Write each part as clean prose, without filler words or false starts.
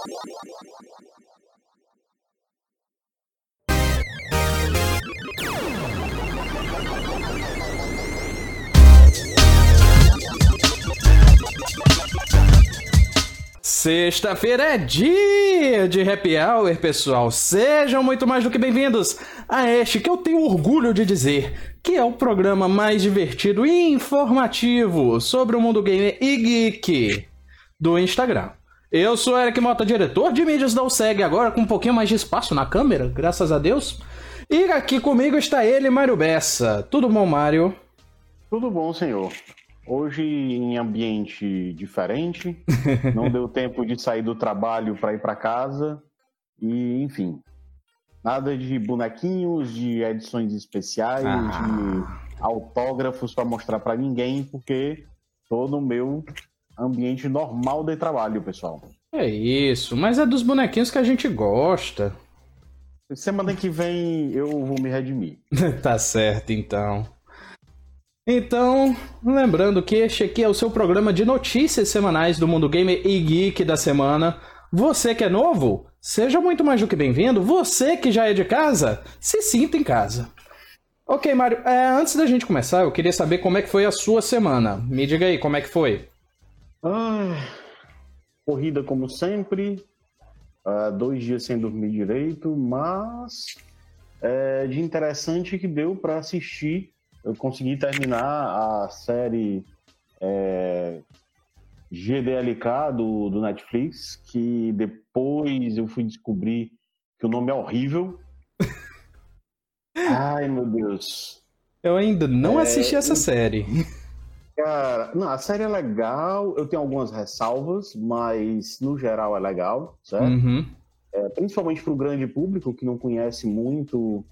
Sexta-feira é dia de Happy Hour, pessoal. Sejam muito mais do que bem-vindos a este que eu tenho orgulho de dizer que é o programa mais divertido e informativo sobre o mundo gamer e geek do Instagram. Eu sou Eric Mota, diretor de mídias da USEG, agora com um pouquinho mais de espaço na câmera, graças a Deus. E aqui comigo está ele, Mário Bessa. Tudo bom, Mário? Tudo bom, senhor. Hoje em ambiente diferente, não deu tempo de sair do trabalho para ir para casa e, enfim, nada de bonequinhos, de edições especiais, de autógrafos para mostrar para ninguém, porque tô no meu ambiente normal de trabalho, pessoal. É isso, mas é dos bonequinhos que a gente gosta. Semana que vem eu vou me redimir. Tá certo, então. Então, lembrando que este aqui é o seu programa de notícias semanais do mundo gamer e geek da semana. Você que é novo, seja muito mais do que bem-vindo. Você que já é de casa, se sinta em casa. Ok, Mário, antes da gente começar, eu queria saber como é que foi a sua semana. Me diga aí, como é que foi? Corrida como sempre, 2 dias sem dormir direito, mas de interessante que deu para assistir. Eu consegui terminar a série GDLK do Netflix, que depois eu fui descobrir que o nome é horrível. Ai, meu Deus. Eu ainda não assisti essa série. Cara, não, a série é legal, eu tenho algumas ressalvas, mas no geral é legal, certo? Uhum. Principalmente para o grande público que não conhece muito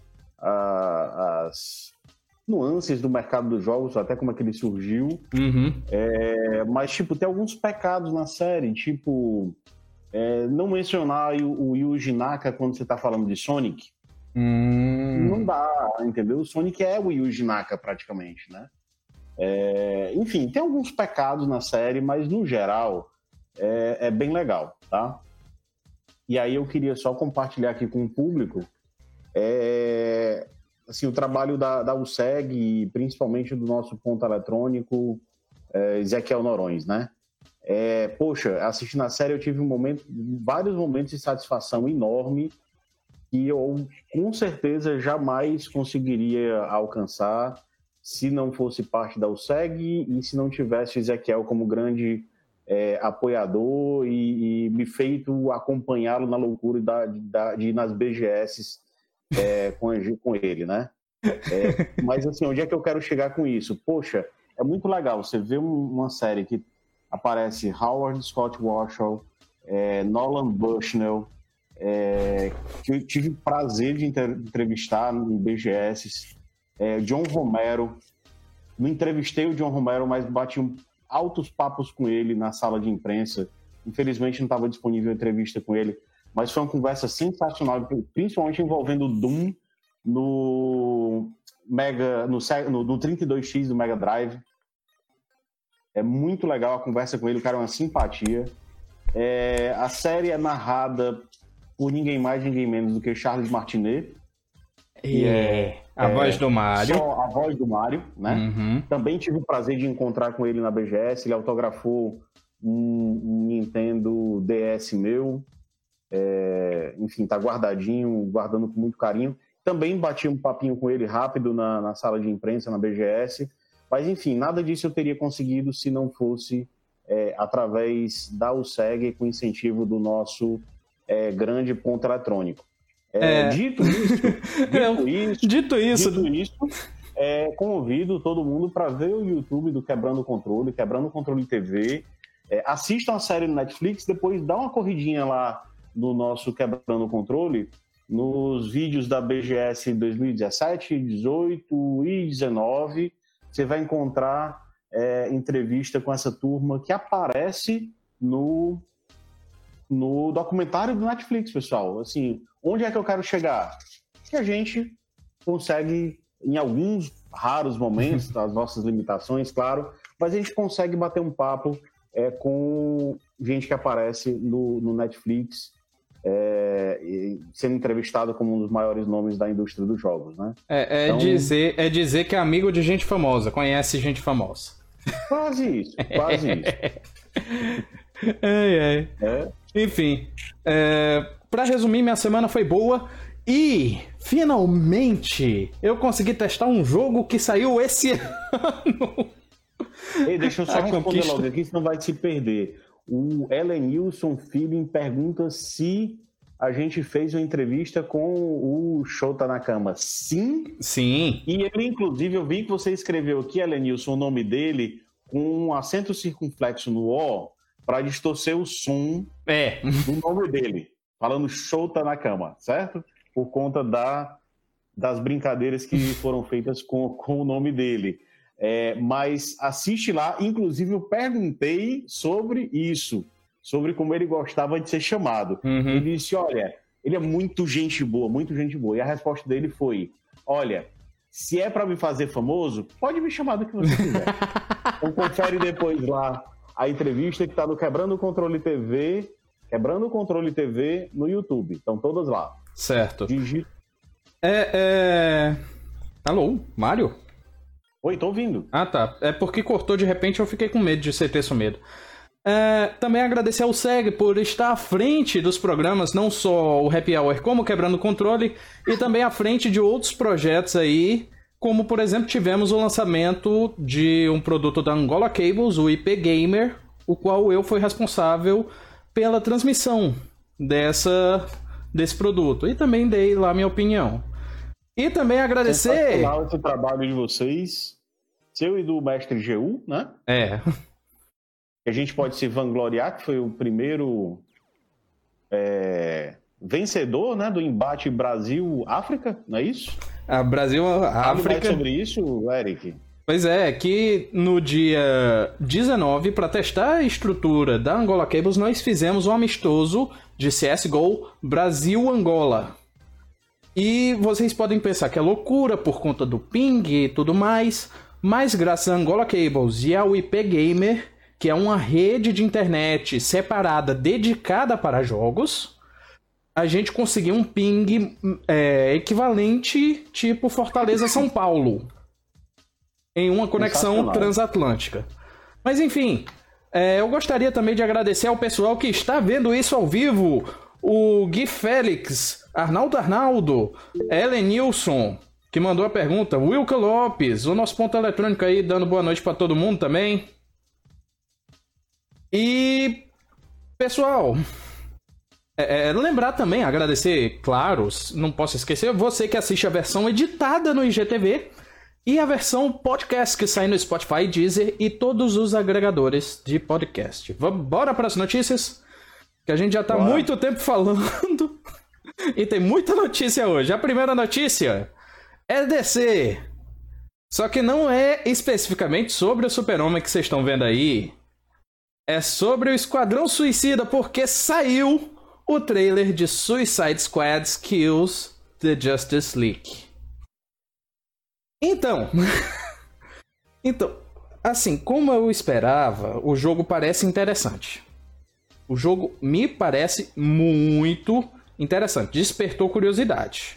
as nuances do mercado dos jogos, até como é que ele surgiu. Uhum. Mas, tipo, tem alguns pecados na série, tipo, não mencionar o Yuji Naka quando você tá falando de Sonic. Não dá, entendeu? O Sonic é o Yuji Naka, praticamente, né? Enfim, tem alguns pecados na série, mas, no geral, é bem legal, tá? E aí eu queria só compartilhar aqui com o público assim, o trabalho da USEG, principalmente do nosso ponto eletrônico, Ezequiel Norões, né? Poxa, assistindo a série eu tive vários momentos de satisfação enorme que eu, com certeza, jamais conseguiria alcançar se não fosse parte da USEG e se não tivesse o Ezequiel como grande apoiador e me feito acompanhá-lo na loucura de ir nas BGS com ele, né? Mas assim, onde é que eu quero chegar com isso? Poxa, é muito legal você ver uma série que aparece Howard Scott Warshaw, Nolan Bushnell, que eu tive prazer de entrevistar em BGS, John Romero. Não entrevistei o John Romero, mas bati altos papos com ele na sala de imprensa. Infelizmente não estava disponível a entrevista com ele, mas foi uma conversa sensacional, principalmente envolvendo o Doom no 32X do Mega Drive. É muito legal a conversa com ele, o cara é uma simpatia. A série é narrada por ninguém mais, ninguém menos do que Charles Martinet. A voz do Mario. Só a voz do Mario, né? Uhum. Também tive o prazer de encontrar com ele na BGS, ele autografou um Nintendo DS meu. Enfim, tá guardadinho, guardando com muito carinho. Também bati um papinho com ele rápido na sala de imprensa, na BGS. Mas, enfim, nada disso eu teria conseguido se não fosse através da USEG, com incentivo do nosso grande ponto eletrônico. Dito isso, convido todo mundo para ver o YouTube do Quebrando o Controle TV. Assistam a série no Netflix, depois dá uma corridinha lá no nosso Quebrando o Controle, nos vídeos da BGS 2017, 18 e 19, você vai encontrar entrevista com essa turma que aparece no documentário do Netflix, pessoal. Assim, onde é que eu quero chegar? Que a gente consegue, em alguns raros momentos, das nossas limitações, claro, mas a gente consegue bater um papo com gente que aparece no Netflix sendo entrevistado como um dos maiores nomes da indústria dos jogos, né? Então, dizer que é amigo de gente famosa, conhece gente famosa. Quase isso. Enfim, pra resumir, minha semana foi boa e finalmente eu consegui testar um jogo que saiu esse ano. Ei, deixa eu só responder logo aqui, senão vai se perder. O Elenilson Filho pergunta se a gente fez uma entrevista com o Shota Nakama. Sim. Sim. E ele, inclusive, eu vi que você escreveu aqui, Elenilson, o nome dele com um acento circunflexo no O para distorcer o som do nome dele. Falando Shota Nakama, certo? Por conta das brincadeiras que foram feitas com o nome dele. Mas assiste lá, inclusive eu perguntei sobre isso, sobre como ele gostava de ser chamado. Ele disse, olha, ele é muito gente boa. E a resposta dele foi, olha, se é para me fazer famoso, pode me chamar do que você quiser. Então confere depois lá a entrevista que está no Quebrando o Controle TV no YouTube. Estão todas lá. Certo. Alô, Mário? Oi, tô ouvindo. Ah, tá. É porque cortou de repente, eu fiquei com medo de você ter sumido. Também agradecer ao SEG por estar à frente dos programas, não só o Happy Hour, como Quebrando o Controle, e também à frente de outros projetos aí, como, por exemplo, tivemos o lançamento de um produto da Angola Cables, o IP Gamer, o qual eu fui responsável pela transmissão desse produto. E também dei lá minha opinião. E também agradecer... esse trabalho de vocês, seu e do mestre GU, né? Que a gente pode se vangloriar, que foi o primeiro vencedor, né, do embate Brasil-África, não é isso? Brasil-África... Fale sobre isso, Eric. Pois é, que no dia 19, para testar a estrutura da Angola Cables, nós fizemos um amistoso de CSGO Brasil-Angola. E vocês podem pensar que é loucura por conta do ping e tudo mais, mas graças a Angola Cables e ao IP Gamer, que é uma rede de internet separada dedicada para jogos, a gente conseguiu um ping equivalente tipo Fortaleza-São Paulo, em uma conexão transatlântica. Mas enfim, eu gostaria também de agradecer ao pessoal que está vendo isso ao vivo, o Gui Félix, Arnaldo, Elenilson, que mandou a pergunta, Wilka Lopes, o nosso ponto eletrônico aí, dando boa noite para todo mundo também. E, pessoal, lembrar também, agradecer, claro, não posso esquecer, você que assiste a versão editada no IGTV e a versão podcast que sai no Spotify, Deezer e todos os agregadores de podcast. Bora para as notícias? Que a gente já tá muito tempo falando e tem muita notícia hoje. A primeira notícia é DC. Só que não é especificamente sobre o Super-Homem que vocês estão vendo aí. É sobre o Esquadrão Suicida, porque saiu o trailer de Suicide Squad Kills the Justice League. Então, assim, como eu esperava, o jogo parece interessante. O jogo me parece muito interessante. Despertou curiosidade.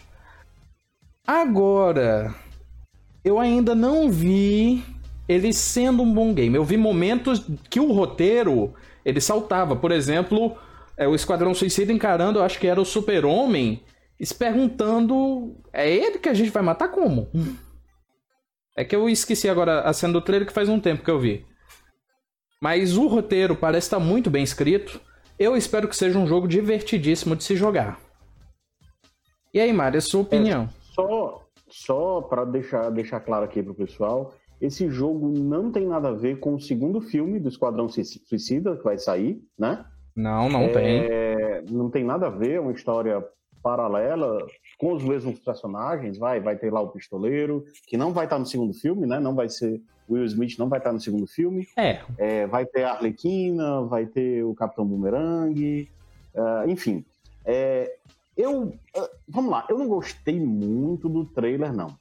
Agora, eu ainda não vi ele sendo um bom game. Eu vi momentos que o roteiro, ele saltava. Por exemplo, o Esquadrão Suicida encarando, eu acho que era o Super-Homem, e se perguntando, é ele que a gente vai matar como? É que eu esqueci agora a cena do trailer que faz um tempo que eu vi. Mas o roteiro parece estar muito bem escrito. Eu espero que seja um jogo divertidíssimo de se jogar. E aí, Mário, a sua opinião? Só para deixar claro aqui pro pessoal, esse jogo não tem nada a ver com o segundo filme do Esquadrão Suicida, que vai sair, né? Não tem. Não tem nada a ver, é uma história paralela, com os mesmos personagens, vai ter lá o Pistoleiro, que não vai estar no segundo filme, né? Não vai ser... Will Smith não vai estar no segundo filme. Vai ter a Arlequina, vai ter o Capitão Boomerang, enfim. Vamos lá, eu não gostei muito do trailer, não.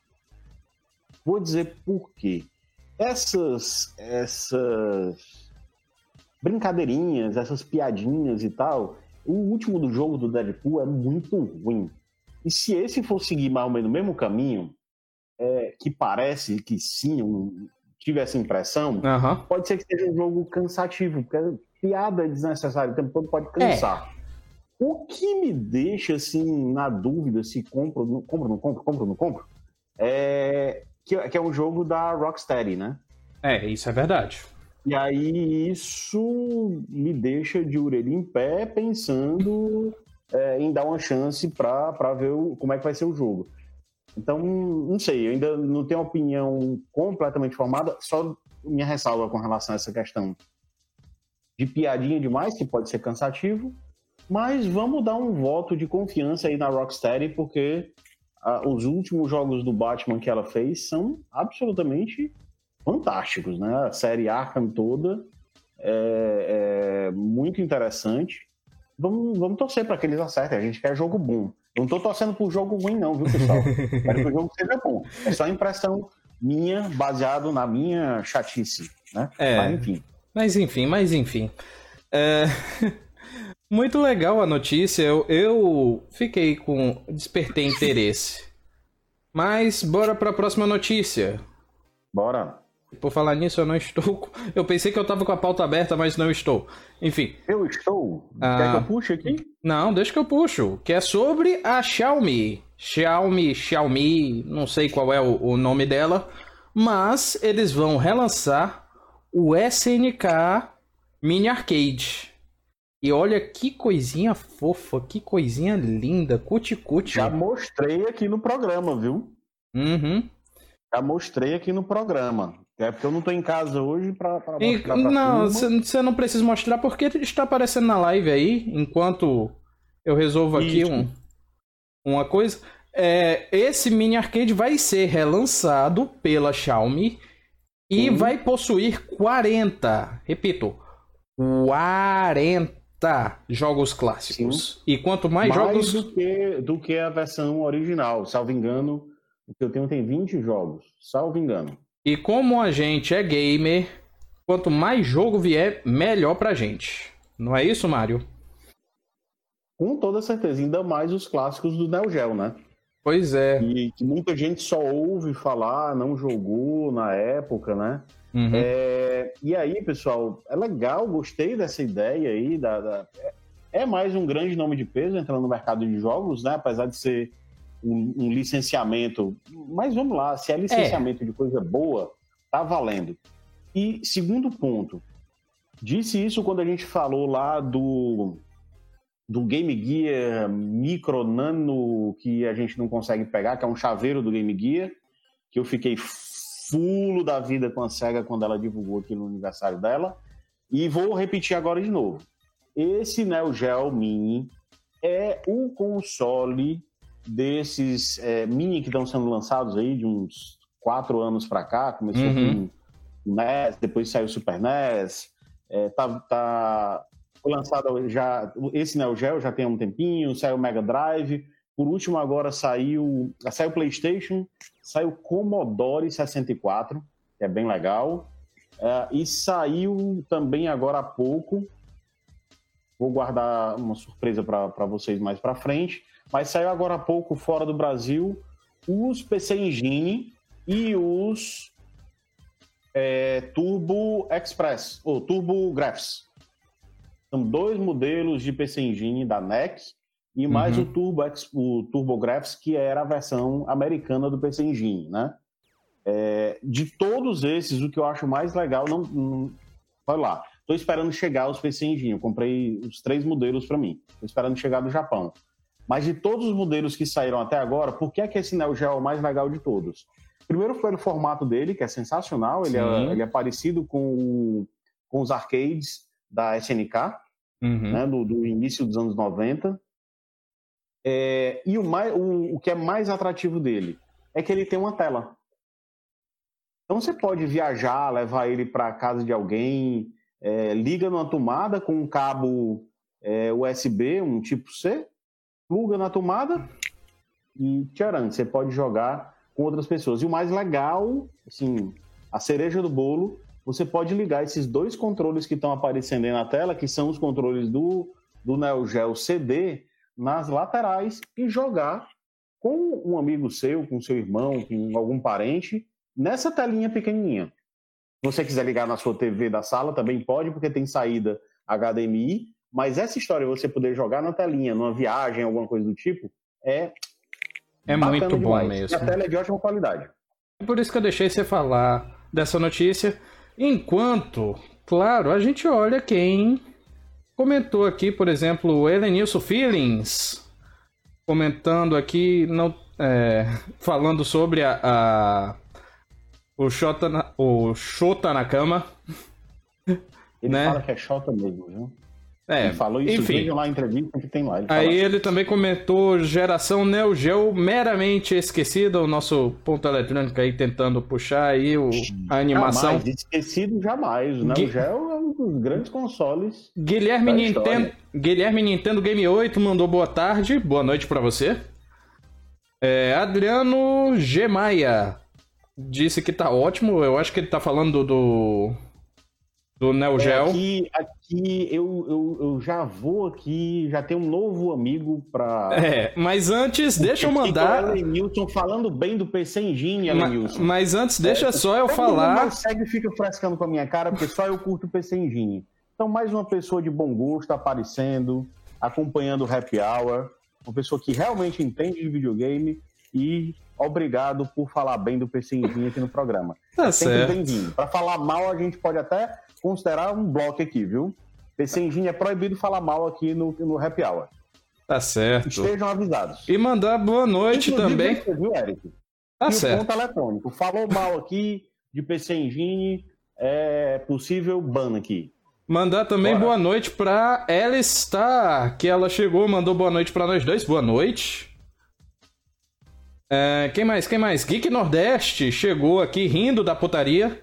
Vou dizer por quê. Essas brincadeirinhas, essas piadinhas e tal. O último do jogo do Deadpool é muito ruim. E se esse for seguir mais ou menos o mesmo caminho, que parece que sim, tive essa impressão, pode ser que seja um jogo cansativo, porque piada desnecessária o tempo todo pode cansar. O que me deixa, assim, na dúvida se compro ou não compro, que é um jogo da Rocksteady, né? Isso é verdade. E aí isso me deixa de orelha em pé pensando em dar uma chance para ver como é que vai ser o jogo. Então, não sei, eu ainda não tenho opinião completamente formada, só minha ressalva com relação a essa questão de piadinha demais, que pode ser cansativo, mas vamos dar um voto de confiança aí na Rocksteady, porque os últimos jogos do Batman que ela fez são absolutamente fantásticos, né? A série Arkham toda é muito interessante. Vamos torcer para que eles acertem, a gente quer jogo bom. Eu não tô torcendo por jogo ruim não, viu, pessoal? Quero que o jogo seja bom. É só impressão minha, baseado na minha chatice, né? Mas enfim. Muito legal a notícia, eu fiquei despertei interesse. Mas bora para a próxima notícia. Bora. Por falar nisso, eu não estou... Eu pensei que eu tava com a pauta aberta, mas não estou. Enfim. Eu estou? Quer que eu puxe aqui? Não, deixa que eu puxo. Que é sobre a Xiaomi. Xiaomi, não sei qual é o nome dela. Mas eles vão relançar o SNK Mini Arcade. E olha que coisinha fofa, que coisinha linda, cuti-cuti. Já mostrei aqui no programa, viu? Já mostrei aqui no programa. É porque eu não tô em casa hoje pra mostrar Não, você não precisa mostrar porque está aparecendo na live aí, enquanto eu resolvo aqui uma coisa. Esse Mini Arcade vai ser relançado pela Xiaomi e vai possuir 40 jogos clássicos. Sim. E quanto mais jogos... do que a versão original. Salvo engano, o que eu tenho tem 20 jogos. Salvo engano. E como a gente é gamer, quanto mais jogo vier, melhor pra gente. Não é isso, Mário? Com toda certeza. Ainda mais os clássicos do Neo Geo, né? Pois é. E que muita gente só ouve falar, não jogou na época, né? E aí, pessoal, é legal, gostei dessa ideia aí. É mais um grande nome de peso entrando no mercado de jogos, né? Apesar de ser um licenciamento. Mas vamos lá, se é licenciamento de coisa boa, tá valendo. E segundo ponto, disse isso quando a gente falou lá do Game Gear Micro Nano, que a gente não consegue pegar, que é um chaveiro do Game Gear, que eu fiquei fulo da vida com a SEGA quando ela divulgou aqui no aniversário dela. E vou repetir agora de novo. Esse Neo Geo Mini é o console desses Mini que estão sendo lançados aí de uns 4 anos para cá. Começou com o NES, depois saiu o Super NES. Foi lançado já... Esse Neo Geo já tem um tempinho, saiu o Mega Drive... Por último, agora saiu o PlayStation, saiu o Commodore 64, que é bem legal, e saiu também agora há pouco, vou guardar uma surpresa para vocês mais para frente, mas saiu agora há pouco, fora do Brasil, os PC Engine e os Turbo Express, ou Turbo Graphics. São 2 modelos de PC Engine da NEC, e mais o TurboGrafx, que era a versão americana do PC Engine, né? De todos esses, o que eu acho mais legal, olha lá, estou esperando chegar os PC Engine, eu comprei os 3 modelos para mim, estou esperando chegar do Japão. Mas de todos os modelos que saíram até agora, por que é que esse Neo Geo é o mais legal de todos? Primeiro foi o formato dele, que é sensacional, ele é parecido com os arcades da SNK, né, do início dos anos 90. E o que é mais atrativo dele é que ele tem uma tela. Então você pode viajar, levar ele para casa de alguém, liga numa tomada com um cabo USB, um tipo C, pluga na tomada e tcharam, você pode jogar com outras pessoas. E o mais legal, assim, a cereja do bolo, você pode ligar esses dois controles que estão aparecendo aí na tela, que são os controles do Neo Geo CD, nas laterais e jogar com um amigo seu, com seu irmão, com algum parente, nessa telinha pequenininha. Se você quiser ligar na sua TV da sala, também pode, porque tem saída HDMI, mas essa história de você poder jogar na telinha, numa viagem, alguma coisa do tipo, é muito bom demais. mesmo. E a tela é de ótima qualidade. É por isso que eu deixei você falar dessa notícia, enquanto, claro, a gente olha quem comentou aqui, por exemplo, o Elenilson Feelings, comentando aqui, falando sobre o Shota Nakama. Ele né? fala que é Shota mesmo, viu? É, ele falou isso, enfim. vejam lá a entrevista que tem lá. Ele também comentou geração Neo Geo meramente esquecida, o nosso ponto eletrônico aí tentando puxar aí a animação. Jamais, esquecido jamais. O Neo Geo é um dos grandes consoles Guilherme Nintendo Game 8 mandou boa tarde, boa noite pra você. Adriano G. Maia disse que tá ótimo, eu acho que ele tá falando do Neo Geo. Aqui eu já vou aqui, já tenho um novo amigo pra... mas antes, deixa eu mandar... O Elenilson falando bem do PC Engine, Elenilson. Mas antes, deixa só eu falar... Mas segue e fica frescando com a minha cara, porque só eu curto o PC Engine. Então, mais uma pessoa de bom gosto aparecendo, acompanhando o Happy Hour, uma pessoa que realmente entende de videogame e... Obrigado por falar bem do PC Engine aqui no programa. Tá sempre certo. bem-vindo. Para falar mal, a gente pode até considerar um bloco aqui, viu? PC Engine é proibido falar mal aqui no Happy Hour. Tá certo. Estejam avisados. E mandar boa noite também. Você viu, Eric? Tá e certo. o ponto eletrônico. Falou mal aqui de PC Engine, é possível ban aqui. Mandar também boa noite pra Elistar, que ela chegou, mandou boa noite pra nós dois. Boa noite. Quem mais? Geek Nordeste chegou aqui rindo da putaria.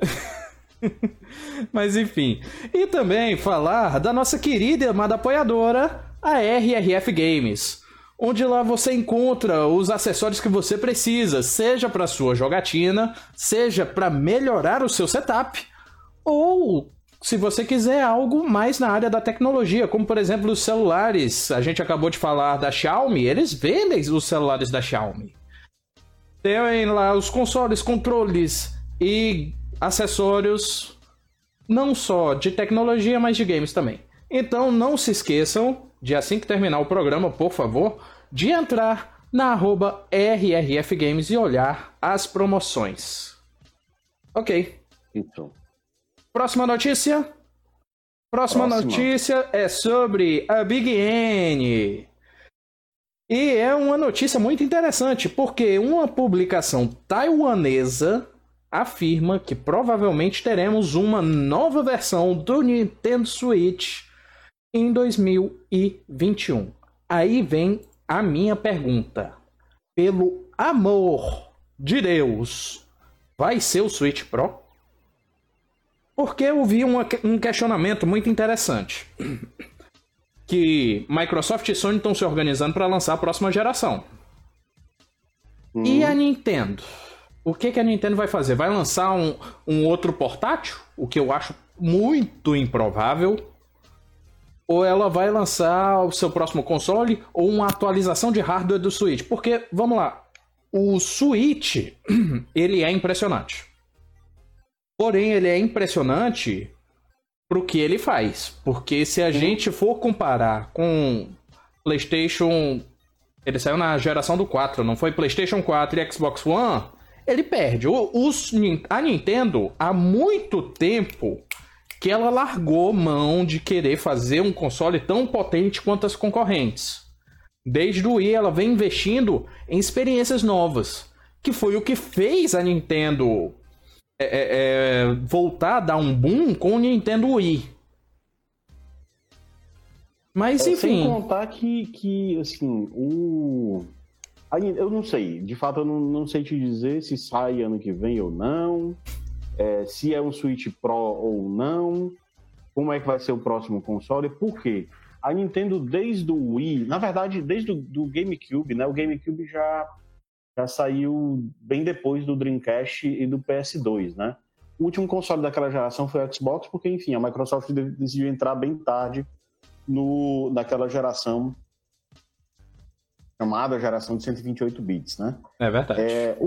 Mas enfim. E também falar da nossa querida e amada apoiadora, a RRF Games. Onde lá você encontra os acessórios que você precisa, seja para sua jogatina, seja para melhorar o seu setup, ou se você quiser algo mais na área da tecnologia, como por exemplo os celulares. A gente acabou de falar da Xiaomi, eles vendem os celulares da Xiaomi. Tem lá os consoles, controles e acessórios, não só de tecnologia, mas de games também. Então não se esqueçam de, assim que terminar o programa, por favor, de entrar na @RRF Games e olhar as promoções. Ok. Então. Próxima notícia é sobre a Big N. E é uma notícia muito interessante, porque uma publicação taiwanesa afirma que provavelmente teremos uma nova versão do Nintendo Switch em 2021. Aí vem a minha pergunta. Pelo amor de Deus, vai ser o Switch Pro? Porque eu vi um questionamento muito interessante. Que Microsoft e Sony estão se organizando para lançar a próxima geração. E a Nintendo? O que a Nintendo vai fazer? Vai lançar um outro portátil? O que eu acho muito improvável. Ou ela vai lançar o seu próximo console? Ou uma atualização de hardware do Switch? Porque, vamos lá, o Switch, ele é impressionante. Porém, ele é impressionante pro que ele faz. Porque se a gente for comparar com PlayStation... Ele saiu na geração do 4, não foi? PlayStation 4 e Xbox One, ele perde. A Nintendo, há muito tempo que ela largou mão de querer fazer um console tão potente quanto as concorrentes. Desde o Wii, ela vem investindo em experiências novas. Que foi o que fez a Nintendo... voltar a dar um boom com o Nintendo Wii. Mas enfim. Sem contar que assim, eu não sei, de fato eu não sei te dizer se sai ano que vem ou não, se é um Switch Pro ou não, como é que vai ser o próximo console, por quê? A Nintendo desde o Wii, na verdade desde do GameCube, né? O GameCube já saiu bem depois do Dreamcast e do PS2, né? O último console daquela geração foi o Xbox, porque, enfim, a Microsoft decidiu entrar bem tarde naquela geração chamada geração de 128 bits, né? É verdade.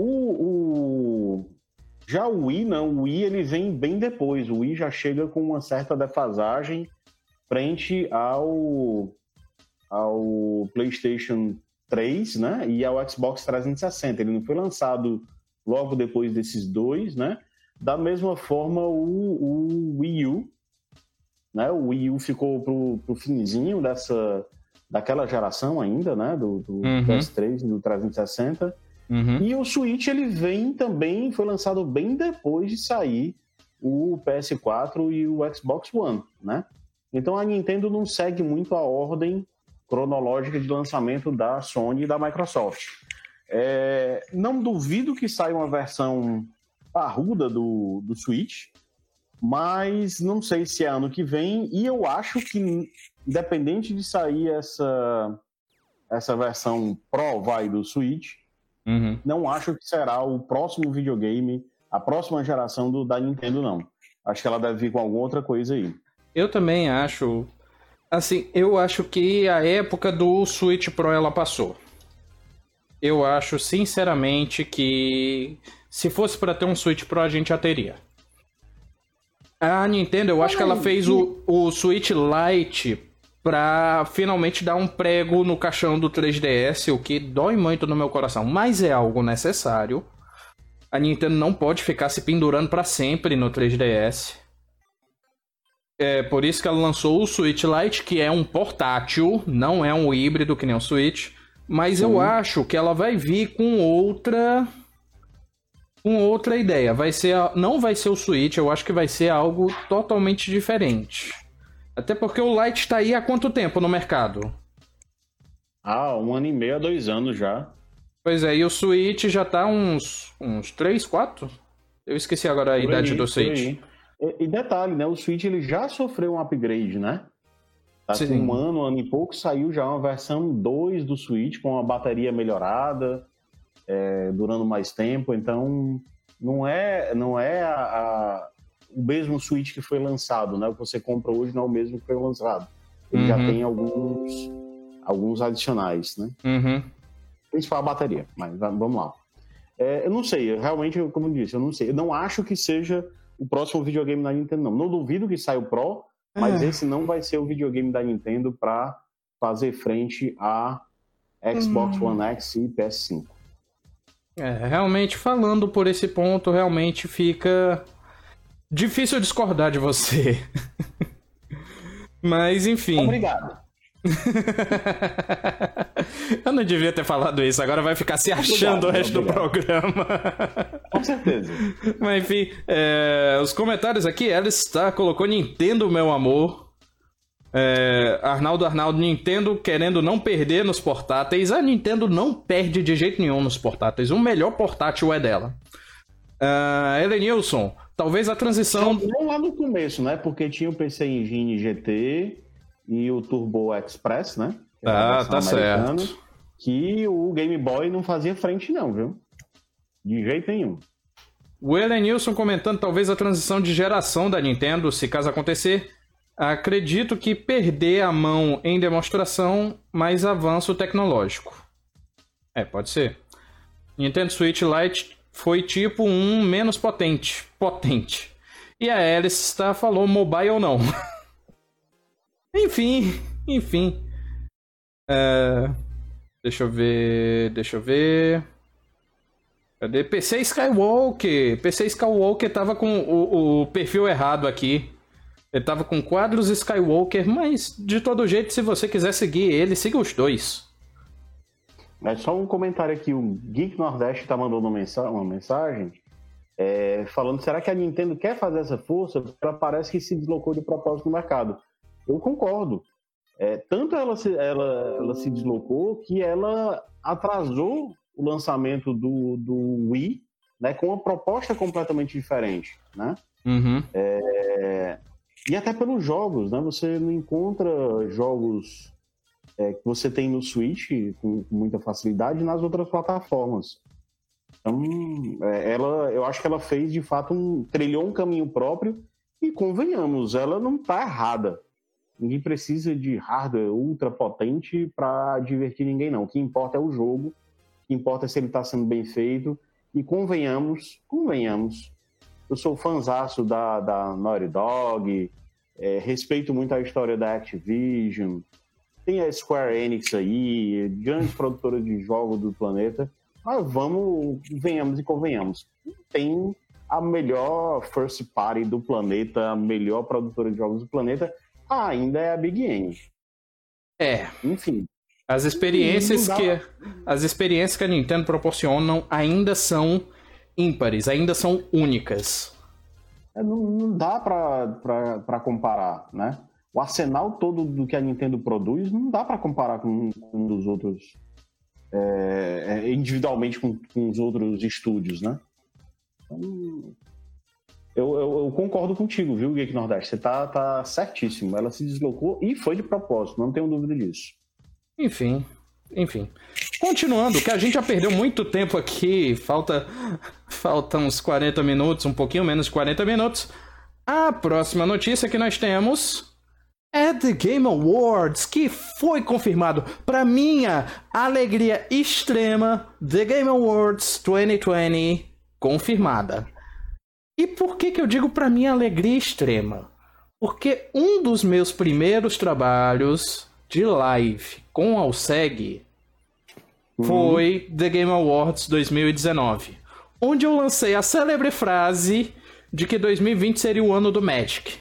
Já o Wii, não. O Wii, ele vem bem depois. O Wii já chega com uma certa defasagem frente ao PlayStation 3, né? E ao Xbox 360. Ele não foi lançado logo depois desses dois, né? Da mesma forma, o Wii U, né? O Wii U ficou pro finzinho daquela geração ainda, né? Do PS3 e do 360. E o Switch, ele foi lançado bem depois de sair o PS4 e o Xbox One, né? Então a Nintendo não segue muito a ordem cronológica de lançamento da Sony e da Microsoft. Não duvido que saia uma versão parruda do Switch, mas não sei se é ano que vem, e eu acho que, independente de sair essa versão Pro do Switch, não acho que será o próximo videogame, a próxima geração da Nintendo, não. Acho que ela deve vir com alguma outra coisa aí. Eu também acho. Assim, eu acho que a época do Switch Pro ela passou. Eu acho, sinceramente, que se fosse para ter um Switch Pro, a gente já teria. A Nintendo, eu acho que ela fez o Switch Lite pra finalmente dar um prego no caixão do 3DS, o que dói muito no meu coração, mas é algo necessário. A Nintendo não pode ficar se pendurando pra sempre no 3DS. É por isso que ela lançou o Switch Lite, que é um portátil, não é um híbrido que nem o Switch, mas eu acho que ela vai vir com outra ideia. Não vai ser o Switch, eu acho que vai ser algo totalmente diferente. Até porque o Lite tá aí há quanto tempo no mercado? 1 ano e meio a 2 anos já. Pois é, e o Switch já tá uns 3, 4? Eu esqueci agora a idade do Switch. E detalhe, né? O Switch ele já sofreu um upgrade, né? Tá com um ano e pouco, saiu já uma versão 2 do Switch com a bateria melhorada, durando mais tempo. Então, não é o mesmo Switch que foi lançado, né? O que você compra hoje não é o mesmo que foi lançado. Ele já tem alguns adicionais, né? Principal a bateria, mas vamos lá. Eu não sei, realmente, como eu disse, eu não sei. Eu não acho que seja o próximo videogame da Nintendo, não. Não duvido que saia o Pro, mas esse não vai ser o videogame da Nintendo para fazer frente a Xbox One X e PS5. Realmente, falando por esse ponto, realmente fica difícil discordar de você. Mas, enfim. Obrigado. Eu não devia ter falado isso, agora vai ficar se achando o resto do programa. Com certeza. Mas enfim, os comentários aqui, Alistar colocou Nintendo, meu amor. Arnaldo, Nintendo querendo não perder nos portáteis. A Nintendo não perde de jeito nenhum nos portáteis. O melhor portátil é dela. Elenilson, talvez a transição... Não lá no começo, né? Porque tinha o PC Engine GT e o Turbo Express, né? Tá certo. Que o Game Boy não fazia frente não, viu? De jeito nenhum. O Elenilson comentando talvez a transição de geração da Nintendo, se caso acontecer. Acredito que perder a mão em demonstração, mais avanço tecnológico. Pode ser. Nintendo Switch Lite foi tipo um menos potente. E a Alice falou mobile ou não. Enfim. Deixa eu ver. Cadê? PC Skywalker tava com o perfil errado aqui. Ele tava com quadros Skywalker, mas de todo jeito, se você quiser seguir ele, siga os dois. Só um comentário aqui, o Geek Nordeste tá mandando uma mensagem falando, será que a Nintendo quer fazer essa força? Porque ela parece que se deslocou de propósito no mercado. Eu concordo. Tanto ela se deslocou que ela atrasou o lançamento do Wii, né, com uma proposta completamente diferente, né? E até pelos jogos, né? Você não encontra jogos que você tem no Switch com muita facilidade nas outras plataformas. Então, eu acho que ela fez, de fato, trilhou um caminho próprio e, convenhamos, ela não está errada. Ninguém precisa de hardware ultra potente para divertir ninguém, não. O que importa é o jogo, o que importa é se ele está sendo bem feito. E convenhamos, eu sou fãzaço da Naughty Dog, respeito muito a história da Activision, tem a Square Enix aí, grandes produtoras de jogos do planeta, mas venhamos e convenhamos. Tem a melhor first party do planeta, a melhor produtora de jogos do planeta, ainda é a Big N. Enfim. As experiências que a Nintendo proporcionam ainda são ímpares, ainda são únicas. Não dá pra comparar, né? O arsenal todo do que a Nintendo produz não dá pra comparar com um dos outros, individualmente com os outros estúdios, né? Então, eu concordo contigo, viu, Geek Nordeste? Você tá certíssimo. Ela se deslocou e foi de propósito, não tenho dúvida disso. Enfim. Continuando, que a gente já perdeu muito tempo aqui, falta uns 40 minutos, um pouquinho menos de 40 minutos. A próxima notícia que nós temos é The Game Awards, que foi confirmado. Para minha alegria extrema, The Game Awards 2020 confirmada. E por que eu digo para minha alegria extrema? Porque um dos meus primeiros trabalhos de live com Alseg foi The Game Awards 2019, onde eu lancei a célebre frase de que 2020 seria o ano do Magic.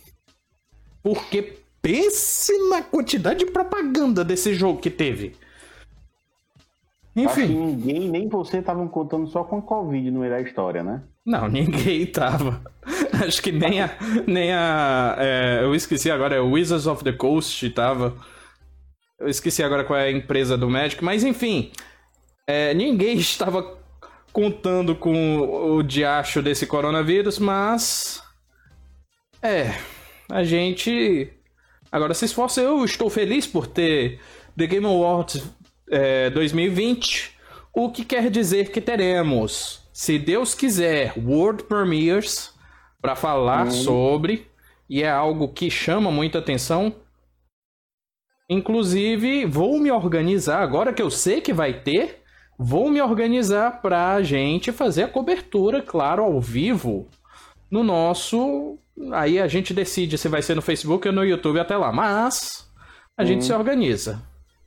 Porque pense na quantidade de propaganda desse jogo que teve. Enfim. Acho que ninguém, nem você, estavam contando só com a Covid no meio da história, né? Não, ninguém tava. Acho que nem a eu esqueci agora, é o Wizards of the Coast tava. Eu esqueci agora qual é a empresa do Magic, mas enfim, ninguém estava contando com o diacho desse coronavírus, mas a gente agora se esforça. Eu estou feliz por ter The Game Awards 2020, o que quer dizer que teremos, se Deus quiser, World Premieres para falar sobre, e é algo que chama muita atenção. Inclusive, vou me organizar, agora que eu sei que vai ter, vou me organizar pra gente fazer a cobertura, claro, ao vivo, no nosso... Aí a gente decide se vai ser no Facebook ou no YouTube até lá, mas a gente se organiza.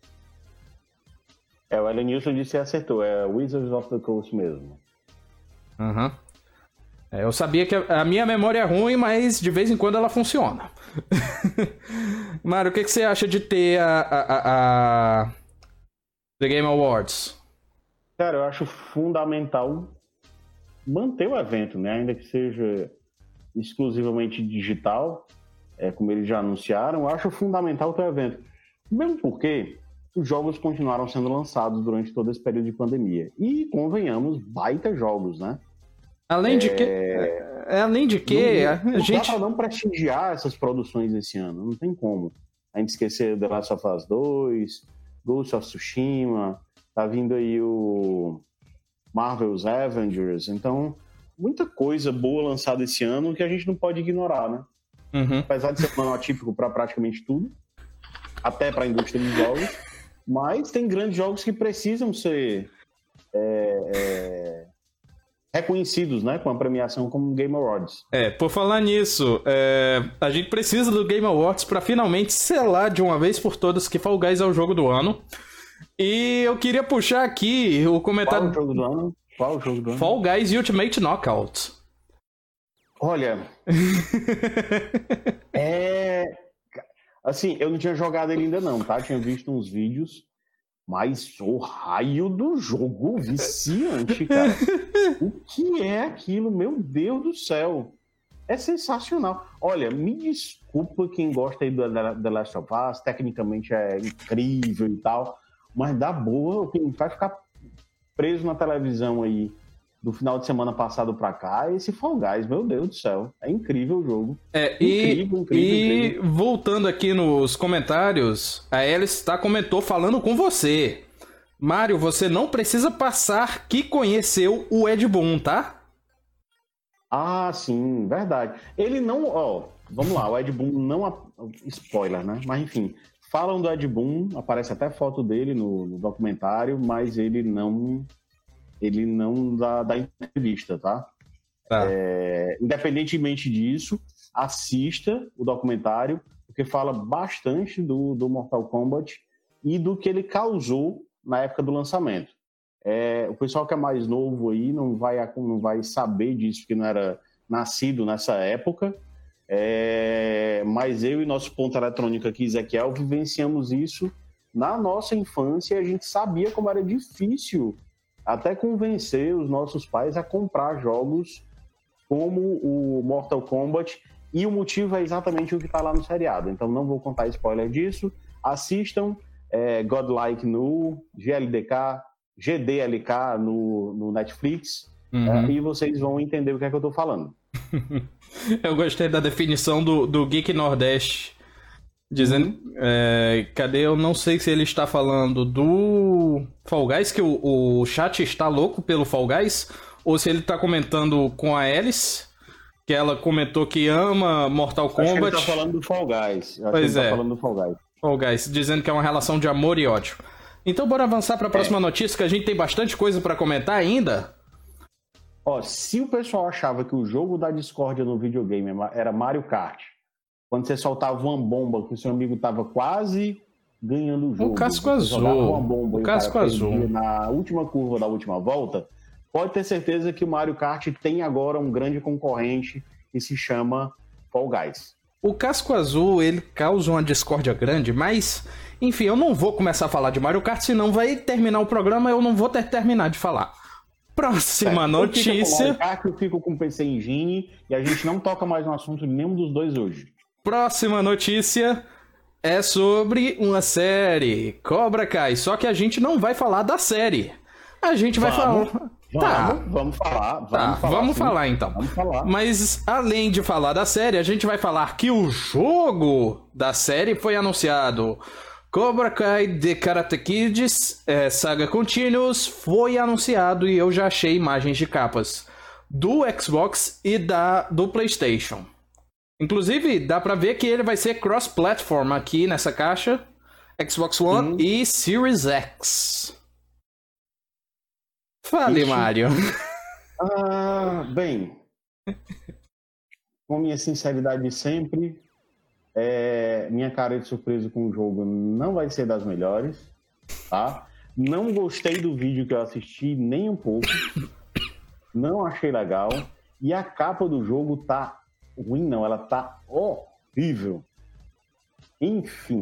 O Elenilson disse e acertou, é Wizards of the Coast mesmo. Uhum. Eu sabia que a minha memória é ruim, mas de vez em quando ela funciona. Mário, o que você acha de ter a The Game Awards? Cara, eu acho fundamental manter o evento, né? Ainda que seja exclusivamente digital, como eles já anunciaram, eu acho fundamental ter o evento. Mesmo porque os jogos continuaram sendo lançados durante todo esse período de pandemia. E, convenhamos, baita jogos, né? Além de que, não dá pra não prestigiar essas produções esse ano, não tem como. A gente esquecer The Last of Us 2, Ghost of Tsushima, tá vindo aí o Marvel's Avengers, então muita coisa boa lançada esse ano que a gente não pode ignorar, né? Apesar de ser um ano atípico para praticamente tudo, até para a indústria de jogos, mas tem grandes jogos que precisam ser reconhecidos, né, com a premiação como Game Awards. Por falar nisso, a gente precisa do Game Awards para finalmente selar de uma vez por todas que Fall Guys é o jogo do ano. E eu queria puxar aqui o comentário... Qual o jogo do ano? Fall Guys Ultimate Knockout. Olha... Assim, eu não tinha jogado ele ainda não, tá? Tinha visto uns vídeos, mas o raio do jogo viciante, cara. O que é aquilo? Meu Deus do céu. É sensacional. Olha, me desculpa quem gosta aí do The Last of Us, tecnicamente é incrível e tal, mas dá boa, quem vai ficar preso na televisão aí do final de semana passado pra cá, esse Fall Guys, meu Deus do céu, é incrível o jogo. Incrível. Voltando aqui nos comentários, a Alice comentou falando com você. Mário, você não precisa passar que conheceu o Ed Boon, tá? Ah, sim, verdade. Ele não... Ó, vamos lá, o Ed Boon não... Spoiler, né? Mas enfim, falam do Ed Boon, aparece até foto dele no documentário, mas ele não dá entrevista, tá? Tá. Independentemente disso, assista o documentário, porque fala bastante do Mortal Kombat e do que ele causou na época do lançamento. O pessoal que é mais novo aí não vai saber disso, porque não era nascido nessa época, mas eu e nosso ponto eletrônico aqui, Ezequiel, vivenciamos isso na nossa infância e a gente sabia como era difícil até convencer os nossos pais a comprar jogos como o Mortal Kombat, e o motivo é exatamente o que está lá no seriado. Então não vou contar spoiler disso. Assistam Godlike no GDLK no Netflix, e vocês vão entender o que é que eu estou falando. Eu gostei da definição do Geek Nordeste, dizendo... cadê? Eu não sei se ele está falando do Fall Guys, que o chat está louco pelo Fall Guys, ou se ele está comentando com a Alice, que ela comentou que ama Mortal Kombat. Acho que ele está falando do Fall Guys. Pois é. Tá falando do Fall Guys. Fall Guys, dizendo que é uma relação de amor e ódio. Então bora avançar para a próxima notícia, que a gente tem bastante coisa para comentar ainda. Ó, se o pessoal achava que o jogo da discórdia no videogame era Mario Kart, quando você soltava uma bomba que o seu amigo tava quase ganhando o jogo, o casco azul, o casco azul na última curva da última volta, pode ter certeza que o Mario Kart tem agora um grande concorrente que se chama Fall Guys. O casco azul, ele causa uma discórdia grande, mas, enfim, eu não vou começar a falar de Mario Kart, senão vai terminar o programa e eu não vou terminar de falar. Próxima notícia... Eu fico com Mario Kart, eu fico com o PC Engine, e a gente não toca mais no assunto de nenhum dos dois hoje. Próxima notícia é sobre uma série, Cobra Kai, só que a gente não vai falar da série. A gente vai falar... Vamos falar então. Vamos falar. Mas além de falar da série, a gente vai falar que o jogo da série foi anunciado. Cobra Kai The Karate Kids Saga Continuous foi anunciado e eu já achei imagens de capas do Xbox e do PlayStation. Inclusive, dá pra ver que ele vai ser cross-platform aqui nessa caixa, Xbox One e Series X. Fale, Mário. Bem, com minha sinceridade de sempre, minha cara de surpresa com o jogo não vai ser das melhores, tá? Não gostei do vídeo que eu assisti nem um pouco, não achei legal, e a capa do jogo tá ruim, não, ela tá horrível. Enfim,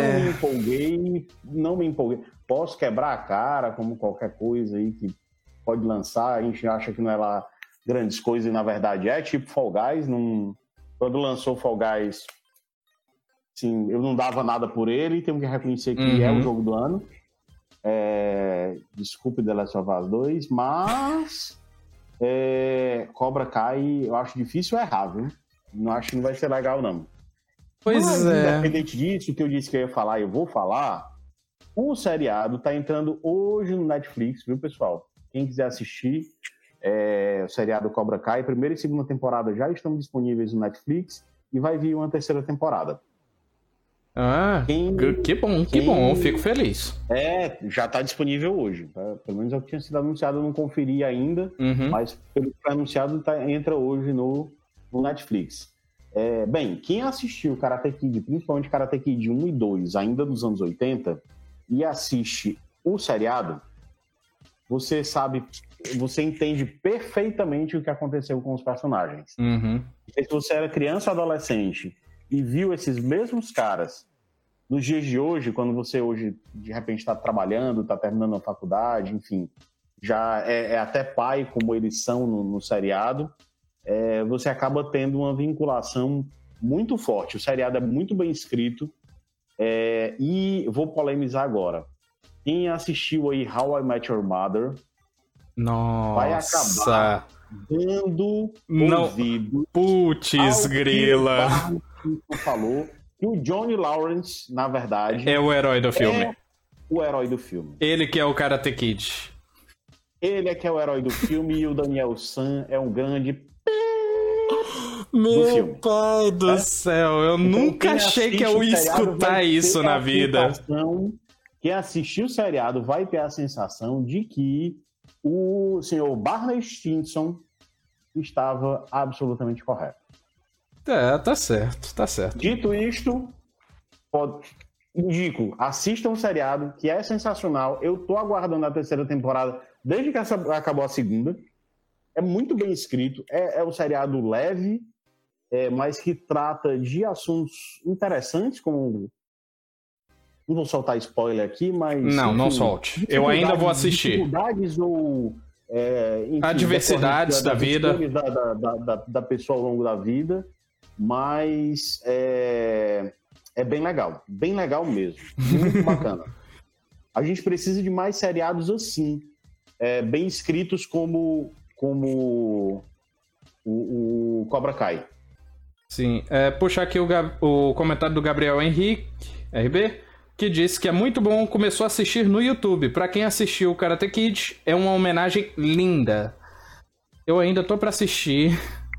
não me empolguei. Posso quebrar a cara como qualquer coisa aí que pode lançar, a gente acha que não é lá grandes coisas e na verdade tipo Fall Guys. Quando lançou Fall Guys, assim, eu não dava nada por ele, tenho que reconhecer que é o jogo do ano. Desculpe The Last of Us 2, mas Cobra Kai eu acho difícil errar, viu? Não acho que não vai ser legal, não. Mas, independente disso, que eu disse que eu ia falar, eu vou falar. O seriado tá entrando hoje no Netflix, viu, pessoal? Quem quiser assistir o seriado Cobra Kai, primeira e segunda temporada já estão disponíveis no Netflix e vai vir uma terceira temporada. Que bom, eu fico feliz. Já tá disponível hoje, tá? Pelo menos é o que tinha sido anunciado, eu não conferi ainda, mas pelo que foi anunciado, entra hoje no Netflix. Bem, quem assistiu Karate Kid, principalmente Karate Kid 1 e 2, ainda dos anos 80, e assiste o seriado, você sabe, você entende perfeitamente o que aconteceu com os personagens. Se você era criança ou adolescente e viu esses mesmos caras nos dias de hoje, quando você hoje de repente está trabalhando, está terminando a faculdade, enfim, já é até pai, como eles são no seriado, você acaba tendo uma vinculação muito forte. O seriado é muito bem escrito, e vou polemizar agora. Quem assistiu aí How I Met Your Mother vai acabar dando ouvido. Putz, grila. Que falou que o Johnny Lawrence, na verdade, é o herói do filme. o herói do filme. Ele que é o Karate Kid. Ele é que é o herói do filme e o Daniel San é um grande... Meu pai do céu, eu então, nunca achei que eu ia escutar isso na vida. Quem assistiu o seriado vai ter a sensação de que o senhor Barney Stinson estava absolutamente correto. Tá certo. Dito isto, indico, assistam o seriado, que é sensacional. Eu tô aguardando a terceira temporada desde que acabou a segunda. É muito bem escrito, é um seriado leve, mas que trata de assuntos interessantes, como... Não vou soltar spoiler aqui, mas... Não solte. Eu ainda vou assistir. Dificuldades ou... enfim, adversidades da vida. Da pessoa ao longo da vida, mas é bem legal mesmo. Muito bacana. A gente precisa de mais seriados assim, bem escritos como o Cobra Kai. Sim, puxar aqui o comentário do Gabriel Henrique, RB, que disse que é muito bom, começou a assistir no YouTube. Pra quem assistiu o Karate Kid, é uma homenagem linda. Eu ainda tô pra assistir.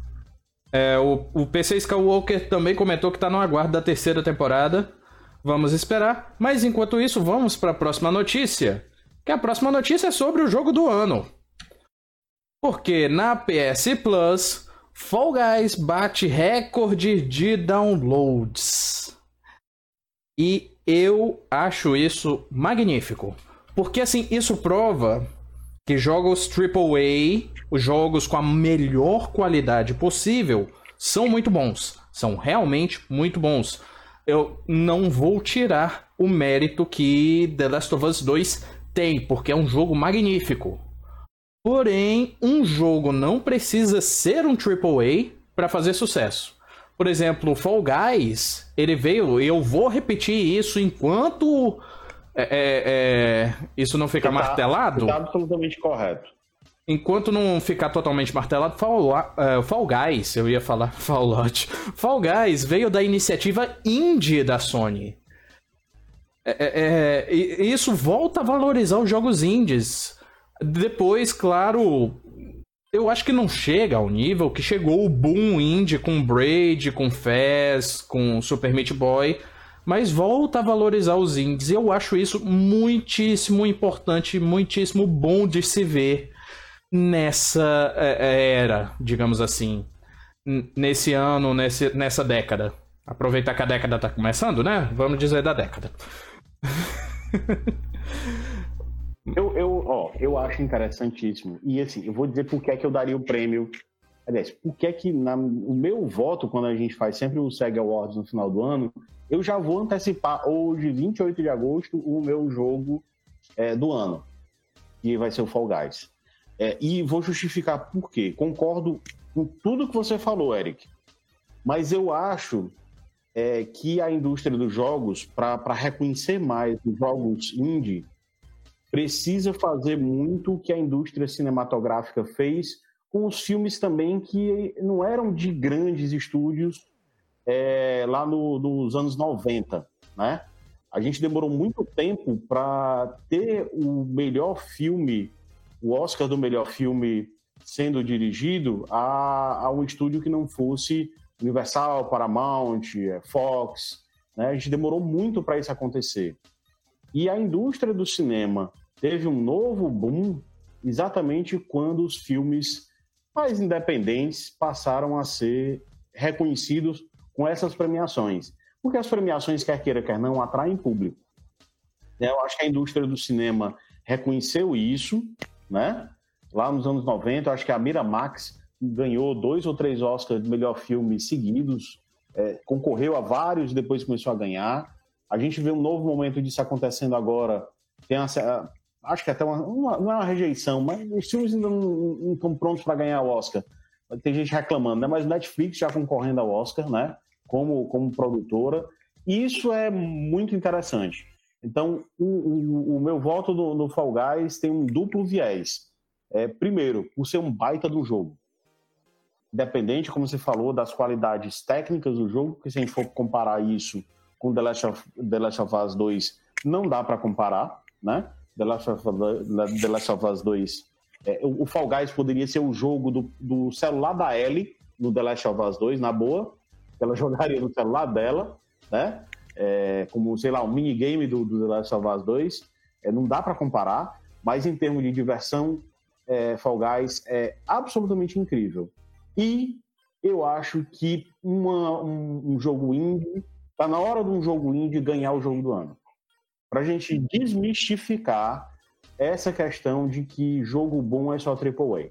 O PC Skywalker também comentou que tá no aguardo da terceira temporada. Vamos esperar. Mas enquanto isso, vamos pra próxima notícia. Que a próxima notícia é sobre o jogo do ano. Porque na PS Plus, Fall Guys bate recorde de downloads. E eu acho isso magnífico. Porque assim, isso prova que jogos AAA, os jogos com a melhor qualidade possível, são muito bons. São realmente muito bons. Eu não vou tirar o mérito que The Last of Us 2 tem, porque é um jogo magnífico. Porém, um jogo não precisa ser um AAA para fazer sucesso. Por exemplo, o Fall Guys, ele veio, e eu vou repetir isso enquanto isso não ficar martelado. Tá absolutamente correto. Enquanto não ficar totalmente martelado, Fall Guys, eu ia falar Fallout. Fall Guys veio da iniciativa indie da Sony. E isso volta a valorizar os jogos indies. Depois, claro, eu acho que não chega ao nível que chegou o boom indie com Braid, com Fez, com Super Meat Boy, mas volta a valorizar os indies. E eu acho isso muitíssimo importante, muitíssimo bom de se ver nessa era, digamos assim, nesse ano, nessa década. Aproveitar que a década tá começando, né? Vamos dizer da década. Eu acho interessantíssimo. E assim, eu vou dizer por que é que eu daria o prêmio. Aliás, por que é que o meu voto, quando a gente faz sempre o SEG Awards no final do ano, eu já vou antecipar hoje, 28 de agosto, o meu jogo do ano, que vai ser o Fall Guys. E vou justificar por quê. Concordo com tudo que você falou, Eric. Mas eu acho que a indústria dos jogos, para reconhecer mais os jogos indie, precisa fazer muito o que a indústria cinematográfica fez com os filmes também que não eram de grandes estúdios lá nos anos 90, né? A gente demorou muito tempo para ter o melhor filme, o Oscar do melhor filme sendo dirigido a um estúdio que não fosse Universal, Paramount, Fox, né? A gente demorou muito para isso acontecer. E a indústria do cinema teve um novo boom exatamente quando os filmes mais independentes passaram a ser reconhecidos com essas premiações. Porque as premiações, quer queira, quer não, atraem público. Eu acho que a indústria do cinema reconheceu isso, né? Lá nos anos 90, eu acho que a Miramax ganhou 2 ou 3 Oscars de melhor filme seguidos, concorreu a vários e depois começou a ganhar. A gente vê um novo momento disso acontecendo agora. Tem acho que até não é uma rejeição, mas os filmes ainda não estão prontos para ganhar o Oscar. Tem gente reclamando, né? Mas o Netflix já concorrendo ao Oscar, né? Como produtora. E isso é muito interessante. Então, o meu voto no Fall Guys tem um duplo viés. Primeiro, por ser um baita do jogo. Independente, como você falou, das qualidades técnicas do jogo, porque se a gente for comparar isso com The Last of Us 2, não dá para comparar, né? The Last of Us 2. O Fall Guys poderia ser o jogo do celular da Ellie no The Last of Us 2, na boa. Ela jogaria no celular dela, né? Como, sei lá, um minigame do The Last of Us 2. Não dá para comparar, mas em termos de diversão, Fall Guys é absolutamente incrível. E eu acho que um jogo indie, tá na hora de um jogo indie ganhar o jogo do ano. Pra gente desmistificar essa questão de que jogo bom é só AAA.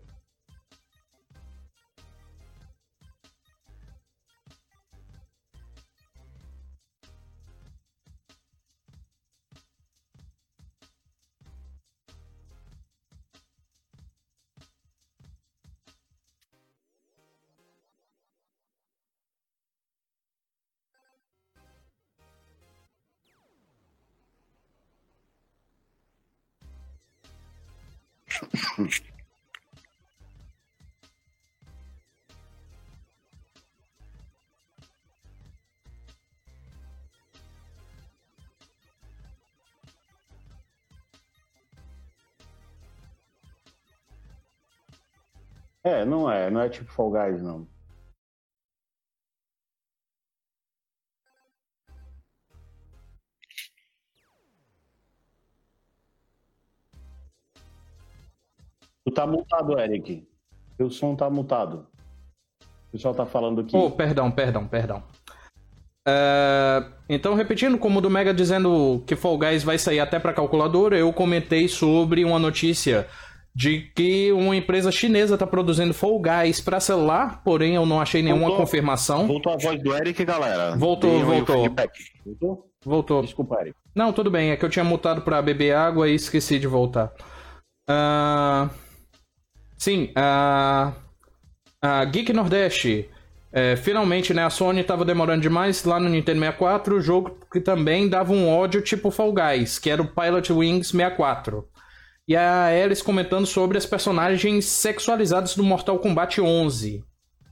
Não é tipo Fall Guys, não. Tu tá mutado, Eric. Teu som tá mutado. O pessoal tá falando aqui. Perdão. Então, repetindo, como o do Mega dizendo que Fall Guys vai sair até pra calculadora, eu comentei sobre uma notícia de que uma empresa chinesa tá produzindo Fall Guys pra celular, porém eu não achei nenhuma confirmação. Voltou a voz do Eric, galera. Voltou. Desculpa, Eric. Não, tudo bem, é que eu tinha mutado pra beber água e esqueci de voltar. Sim, a Geek Nordeste, finalmente, né, a Sony estava demorando demais lá no Nintendo 64, o jogo que também dava um ódio tipo Fall Guys, que era o Pilot Wings 64. E a Alice comentando sobre as personagens sexualizadas do Mortal Kombat 11.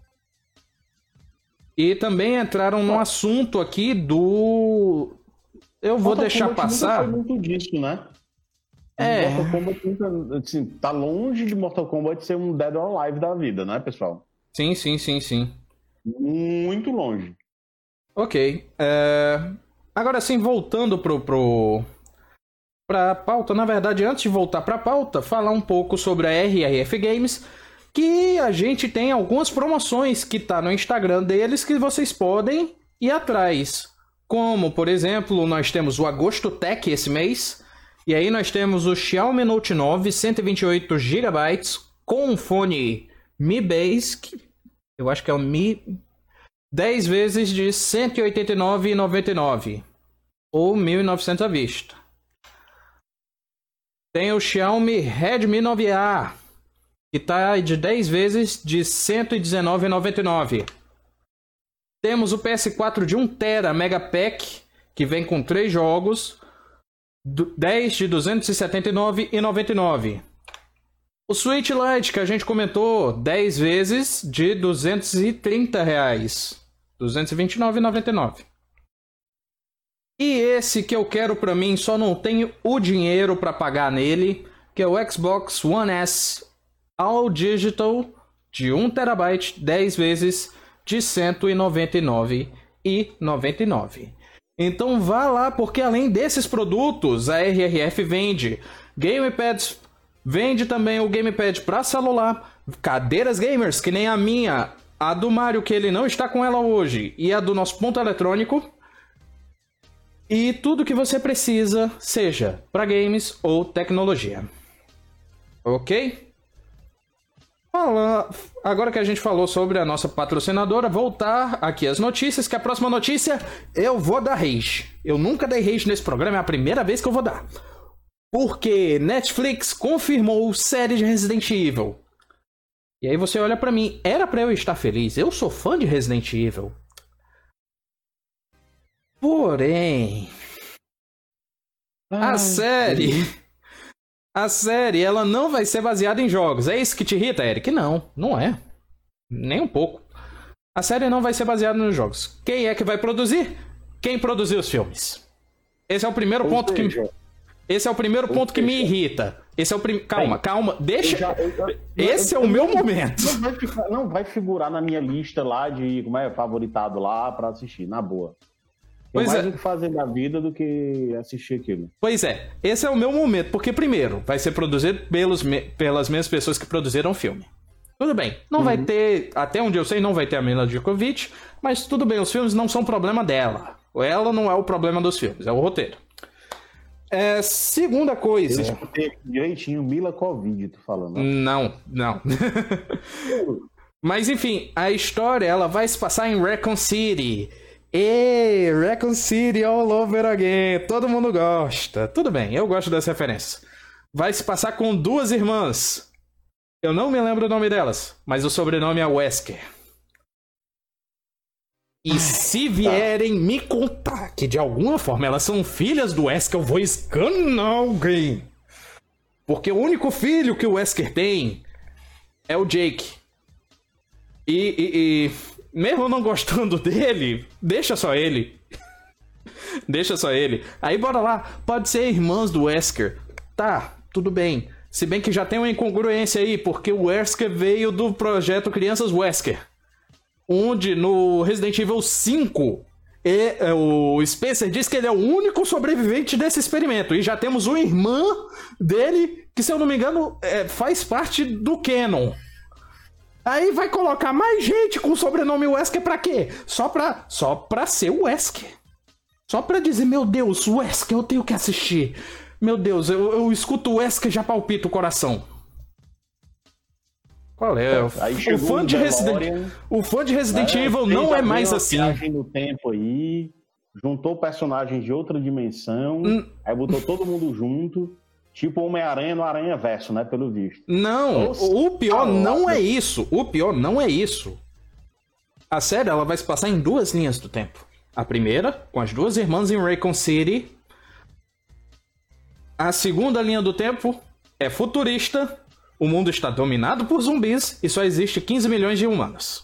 E também entraram no assunto aqui do... Eu vou deixar passar... Nunca foi muito disso, né? Mortal Kombat, assim, tá longe de Mortal Kombat ser um Dead or Alive da vida, né, pessoal? Sim. Muito longe. Ok. Agora sim, voltando pra pauta. Na verdade, antes de voltar pra pauta, falar um pouco sobre a RRF Games, que a gente tem algumas promoções que tá no Instagram deles que vocês podem ir atrás. Como, por exemplo, nós temos o Agosto Tech esse mês. E aí nós temos o Xiaomi Note 9 128GB com um fone Mi Basic, eu acho que é o Mi, 10 vezes de R$ 189,99 ou 1.900 à vista. Tem o Xiaomi Redmi 9A, que está de 10 vezes de R$ 119,99. Temos o PS4 de 1TB Mega Pack, que vem com 3 jogos, 10 de R$ 279,99. O Switch Lite, que a gente comentou, 10 vezes de R$ 230, R$ 229,99. E esse que eu quero pra mim, só não tenho o dinheiro pra pagar nele, que é o Xbox One S All Digital de 1TB, 10 vezes de R$ 199,99. Então vá lá, porque além desses produtos, a RRF vende gamepads, vende também o gamepad para celular, cadeiras gamers, que nem a minha, a do Mário, que ele não está com ela hoje, e a do nosso ponto eletrônico, e tudo que você precisa, seja para games ou tecnologia. Ok? Agora que a gente falou sobre a nossa patrocinadora, voltar aqui as notícias, que a próxima notícia eu vou dar rage. Eu nunca dei rage nesse programa, é a primeira vez que eu vou dar. Porque Netflix confirmou série de Resident Evil. E aí você olha pra mim, era pra eu estar feliz, eu sou fã de Resident Evil. Porém, a série, ela não vai ser baseada em jogos. É isso que te irrita, Eric? Não, não é. Nem um pouco. A série não vai ser baseada nos jogos. Quem é que vai produzir? Quem produziu os filmes? Esse é o primeiro ponto que me irrita. Esse é o calma, deixa. Esse é o meu momento. Não vai figurar na minha lista lá de como é favoritado lá pra assistir, na boa. Tem mais o que fazer da vida do que assistir aquilo. Pois é, esse é o meu momento, porque primeiro, vai ser produzido pelas mesmas pessoas que produziram o filme. Tudo bem, não vai ter, até onde eu sei, não vai ter a Mila Djokovic, mas tudo bem, os filmes não são problema dela. Ela não é o problema dos filmes, é o roteiro. Segunda coisa... Eu escutei direitinho, Mila Covid, tu falando. Não. Mas enfim, a história, ela vai se passar em Raccoon City. Raccoon City all over again. Todo mundo gosta. Tudo bem, eu gosto dessa referência. Vai se passar com duas irmãs. Eu não me lembro o nome delas, mas o sobrenome é Wesker. E se vierem me contar que de alguma forma elas são filhas do Wesker, eu vou escanar alguém. Porque o único filho que o Wesker tem é o Jake. E mesmo não gostando dele, deixa só ele. Deixa só ele. Aí bora lá, pode ser irmãs do Wesker. Tá, tudo bem. Se bem que já tem uma incongruência aí, porque o Wesker veio do projeto Crianças Wesker. Onde no Resident Evil 5, o Spencer diz que ele é o único sobrevivente desse experimento. E já temos uma irmã dele, que se eu não me engano, faz parte do canon. Aí vai colocar mais gente com o sobrenome Wesker pra quê? Só pra ser o Wesker. Só pra dizer, meu Deus, Wesker, eu tenho que assistir. Meu Deus, eu escuto o Wesker e já palpita o coração. Qual é? O fã de Resident Evil não é mais assim. Viagem no tempo aí, juntou personagens de outra dimensão, aí botou todo mundo junto. Tipo Homem-Aranha no Aranha-Verso, né? Pelo visto. Não, o pior não é isso. O pior não é isso. A série, ela vai se passar em duas linhas do tempo. A primeira, com as duas irmãs em Raccoon City. A segunda linha do tempo é futurista. O mundo está dominado por zumbis e só existe 15 milhões de humanos.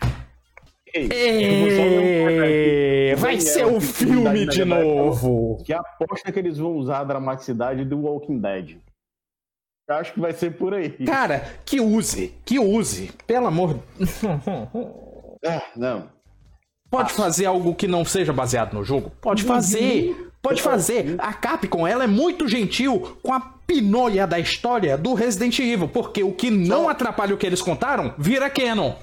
Vai ser o filme de novo. Que aposta que eles vão usar a dramaticidade do Walking Dead. Eu acho que vai ser por aí. Cara, que use. Pelo amor... Não. Pode fazer algo que não seja baseado no jogo? Pode fazer. A Capcom, ela é muito gentil com a pinolha da história do Resident Evil, porque o que não atrapalha o que eles contaram, vira canon.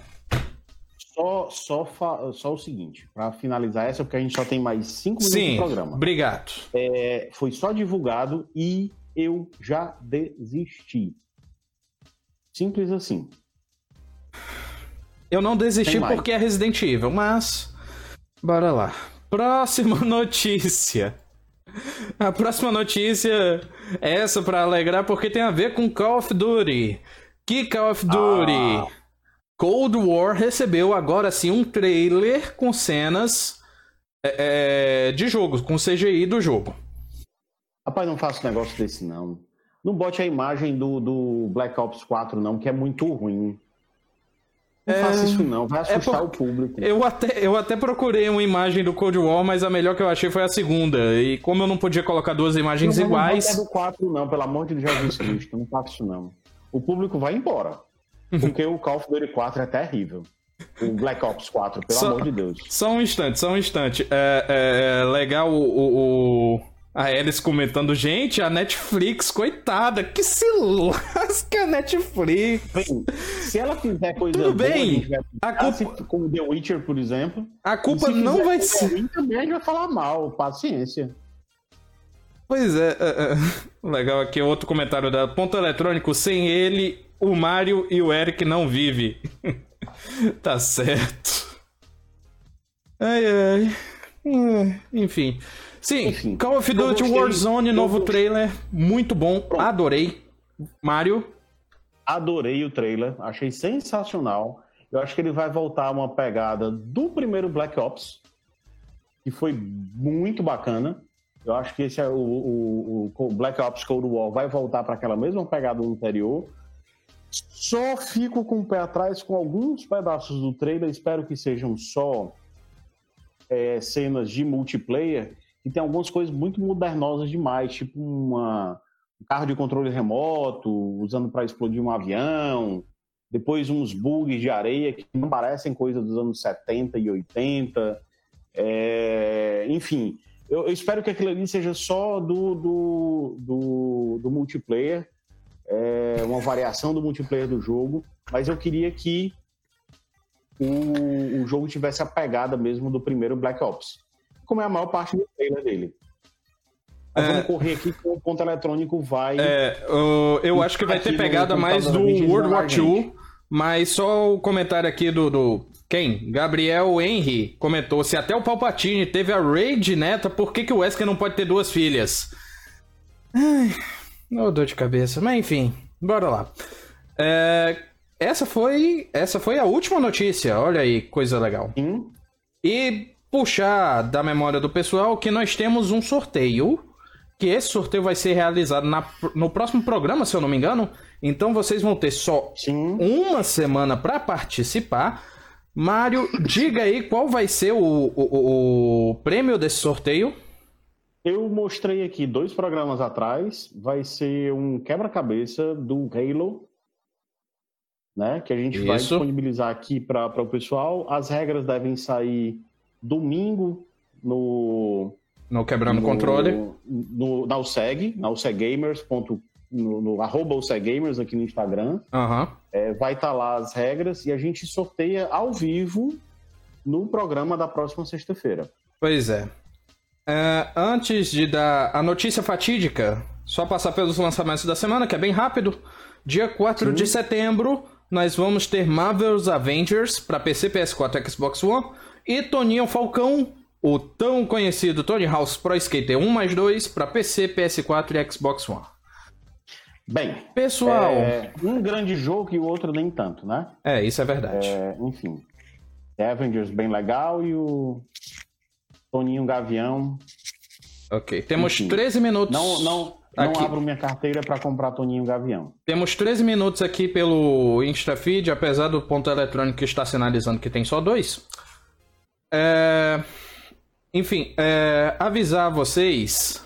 Só o seguinte, pra finalizar essa, porque a gente só tem mais 5 minutos de programa. Obrigado. Foi só divulgado e eu já desisti. Simples assim. Eu não desisti porque é Resident Evil, mas... Bora lá. Próxima notícia. A próxima notícia é essa pra alegrar porque tem a ver com Call of Duty. Que Call of Duty? Cold War recebeu agora sim um trailer com cenas de jogo, com CGI do jogo. Rapaz, não faça um negócio desse não. Não bote a imagem do Black Ops 4 não, que é muito ruim. Não faça isso não, vai assustar o público. Eu até procurei uma imagem do Cold War, mas a melhor que eu achei foi a segunda. E como eu não podia colocar duas imagens iguais... Não é do 4 não, pelo amor de Jesus Cristo, não faça isso não. O público vai embora, porque o Call of Duty 4 é terrível. O Black Ops 4, pelo amor de Deus. Só um instante. Legal a Alice comentando, gente, a Netflix, coitada, que se lasca a Netflix. Bem, se ela fizer coisa tudo boa, bem. A culpa... como The Witcher, por exemplo. A culpa não vai ser... também a gente vai falar mal, paciência. Pois é. Legal aqui, outro comentário da Ponto Eletrônico, sem ele, o Mario e o Eric não vivem. Tá certo. Enfim. Sim, Call of Duty Warzone, novo trailer, muito bom, adorei. Mario? Adorei o trailer, achei sensacional. Eu acho que ele vai voltar a uma pegada do primeiro Black Ops, que foi muito bacana. Eu acho que esse é o Black Ops Cold War vai voltar para aquela mesma pegada do anterior. Só fico com o pé atrás com alguns pedaços do trailer, espero que sejam só cenas de multiplayer, que tem algumas coisas muito modernosas demais, tipo um carro de controle remoto, usando para explodir um avião, depois uns bugs de areia que não parecem coisa dos anos 70 e 80. Enfim, eu espero que aquilo ali seja só do multiplayer, uma variação do multiplayer do jogo, mas eu queria que o jogo tivesse a pegada mesmo do primeiro Black Ops, como é a maior parte do trailer dele. Mas vamos correr aqui que o ponto eletrônico vai... eu acho que vai ter pegada mais do World War II, mas só o comentário aqui do quem? Gabriel Henry comentou: se até o Palpatine teve a Rey de neta, por que o Wesker não pode ter 2 filhas? Ai, dor de cabeça. Mas enfim, bora lá. Essa foi a última notícia. Olha aí, coisa legal. E puxar da memória do pessoal que nós temos um sorteio, que esse sorteio vai ser realizado no próximo programa, se eu não me engano. Então vocês vão ter só uma semana para participar. Mário, diga aí qual vai ser o prêmio desse sorteio. Eu mostrei aqui 2 programas atrás. Vai ser um quebra-cabeça do Halo, né, que a gente vai disponibilizar aqui para o pessoal. As regras devem sair domingo no Quebrando Controle. Na USEG Gamers. No @USEGamers aqui no Instagram. Vai estar lá as regras e a gente sorteia ao vivo no programa da próxima sexta-feira. Pois é. Antes de dar a notícia fatídica, só passar pelos lançamentos da semana, que é bem rápido. Dia 4 de setembro, nós vamos ter Marvel's Avengers para PC, PS4 e Xbox One. E Toninho Falcão, o tão conhecido Tony Hawk's Pro Skater 1+2 para PC, PS4 e Xbox One. Bem, pessoal, um grande jogo e o outro nem tanto, né? Isso é verdade. Enfim, Avengers bem legal e o Toninho Gavião. Ok, temos 13 minutos. Não abro minha carteira para comprar Toninho Gavião. Temos 13 minutos aqui pelo InstaFeed, apesar do ponto eletrônico estar sinalizando que tem só 2. Enfim, avisar vocês...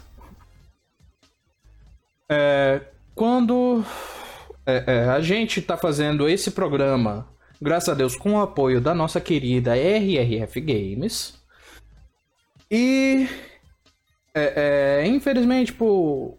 quando a gente está fazendo esse programa, graças a Deus, com o apoio da nossa querida RRF Games, e infelizmente, como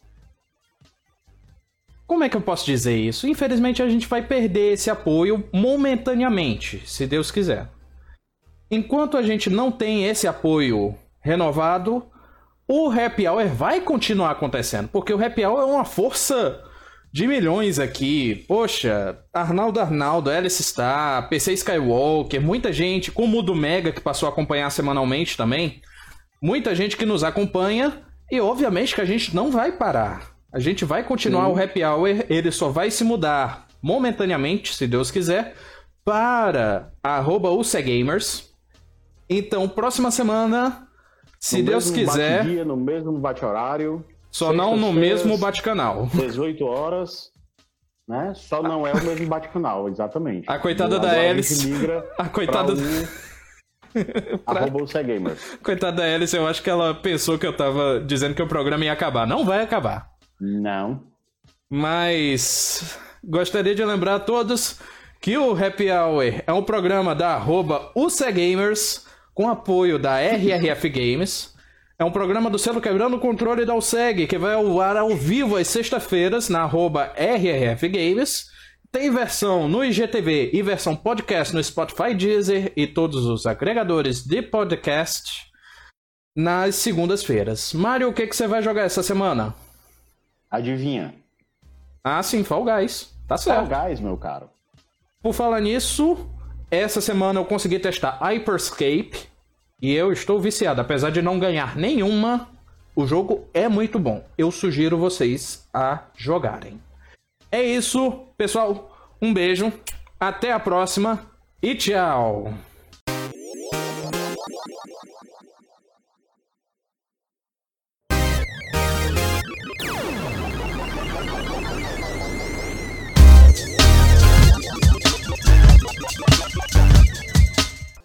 é que eu posso dizer isso? Infelizmente a gente vai perder esse apoio momentaneamente, se Deus quiser. Enquanto a gente não tem esse apoio renovado, o Happy Hour vai continuar acontecendo, porque o Happy Hour é uma força de milhões aqui. Poxa, Arnaldo, Alice Star, PC Skywalker, muita gente, como o do Mega, que passou a acompanhar semanalmente também. Muita gente que nos acompanha, e obviamente que a gente não vai parar. A gente vai continuar o Happy Hour, ele só vai se mudar momentaneamente, se Deus quiser, para @UCEGamers. Então, próxima semana... Se Deus quiser... Bate-dia, no mesmo bate-horário. Só não no mesmo bate-canal. 18 horas, né? Só não é o mesmo bate-canal, exatamente. A coitada da Alice... A coitada... @UCEGamers. Coitada da Alice, eu acho que ela pensou que eu tava dizendo que o programa ia acabar. Não vai acabar. Não. Mas... gostaria de lembrar a todos que o Happy Hour é um programa da @UCEGamers... com apoio da RRF Games. É um programa do selo Quebrando o Controle da USEG, que vai ao ar ao vivo às sextas-feiras na @RRF Games. Tem versão no IGTV e versão podcast no Spotify, Deezer e todos os agregadores de podcast nas segundas-feiras. Mário, o que você vai jogar essa semana? Adivinha? Sim, Fall Guys. Tá certo. Fall Guys, meu caro. Por falar nisso... essa semana eu consegui testar Hyperscape e eu estou viciado. Apesar de não ganhar nenhuma, o jogo é muito bom. Eu sugiro vocês a jogarem. É isso, pessoal. Um beijo, até a próxima e tchau!